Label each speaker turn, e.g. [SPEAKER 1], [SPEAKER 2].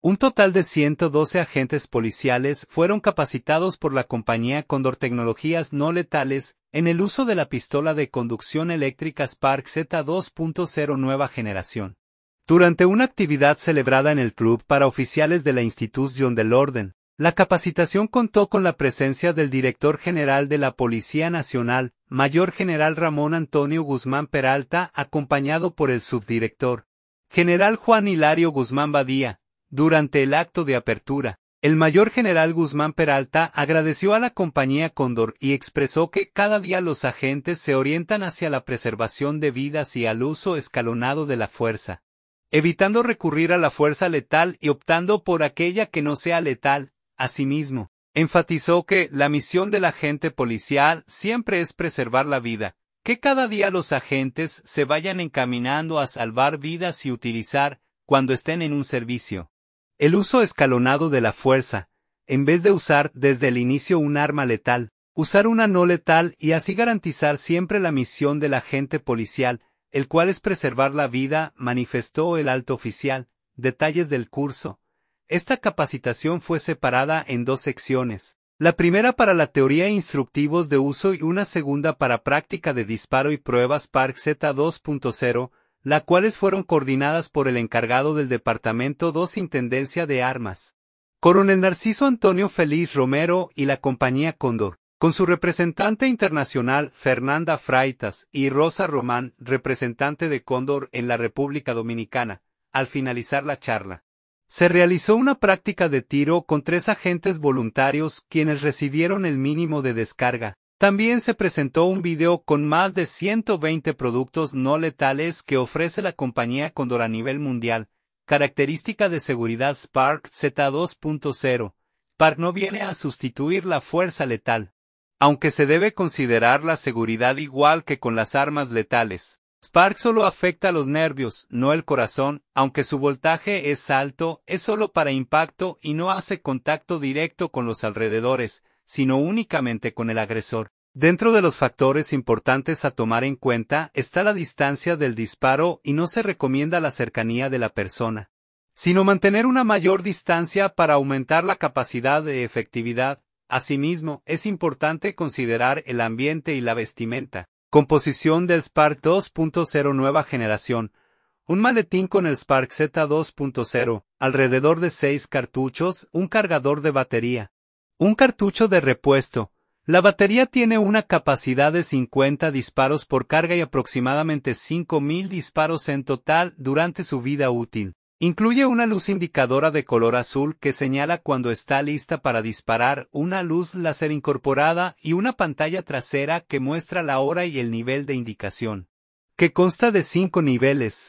[SPEAKER 1] Un total de 112 agentes policiales fueron capacitados por la compañía Condor Tecnologías No Letales en el uso de la pistola de conducción eléctrica Spark Z2.0 nueva generación. Durante una actividad celebrada en el club para oficiales de la Institución del Orden, la capacitación contó con la presencia del director general de la Policía Nacional, Mayor General Ramón Antonio Guzmán Peralta, acompañado por el subdirector, General Juan Hilario Guzmán Badía. Durante el acto de apertura, el Mayor General Guzmán Peralta agradeció a la compañía Cóndor y expresó que cada día los agentes se orientan hacia la preservación de vidas y al uso escalonado de la fuerza, evitando recurrir a la fuerza letal y optando por aquella que no sea letal. Asimismo, enfatizó que la misión del agente policial siempre es preservar la vida, que cada día los agentes se vayan encaminando a salvar vidas y utilizar, cuando estén en un servicio, el uso escalonado de la fuerza, en vez de usar desde el inicio un arma letal, usar una no letal y así garantizar siempre la misión del agente policial, el cual es preservar la vida, manifestó el alto oficial. Detalles del curso. Esta capacitación fue separada en 2 secciones. La primera para la teoría e instructivos de uso y una segunda para práctica de disparo y pruebas Spark Z2.0, las cuales fueron coordinadas por el encargado del Departamento 2 Intendencia de Armas, Coronel Narciso Antonio Feliz Romero y la compañía Cóndor, con su representante internacional Fernanda Freitas y Rosa Román, representante de Cóndor en la República Dominicana. Al finalizar la charla, se realizó una práctica de tiro con 3 agentes voluntarios quienes recibieron el mínimo de descarga. También se presentó un video con más de 120 productos no letales que ofrece la compañía Cóndor a nivel mundial. Característica de seguridad Spark Z2.0. Spark no viene a sustituir la fuerza letal, aunque se debe considerar la seguridad igual que con las armas letales. Spark solo afecta a los nervios, no el corazón, aunque su voltaje es alto, es solo para impacto y no hace contacto directo con los alrededores, sino únicamente con el agresor. Dentro de los factores importantes a tomar en cuenta está la distancia del disparo y no se recomienda la cercanía de la persona, sino mantener una mayor distancia para aumentar la capacidad de efectividad. Asimismo, es importante considerar el ambiente y la vestimenta. Composición del Spark 2.0 nueva generación. Un maletín con el Spark Z2.0, alrededor de 6 cartuchos, un cargador de batería, un cartucho de repuesto. La batería tiene una capacidad de 50 disparos por carga y aproximadamente 5.000 disparos en total durante su vida útil. Incluye una luz indicadora de color azul que señala cuando está lista para disparar, una luz láser incorporada y una pantalla trasera que muestra la hora y el nivel de indicación, que consta de 5 niveles.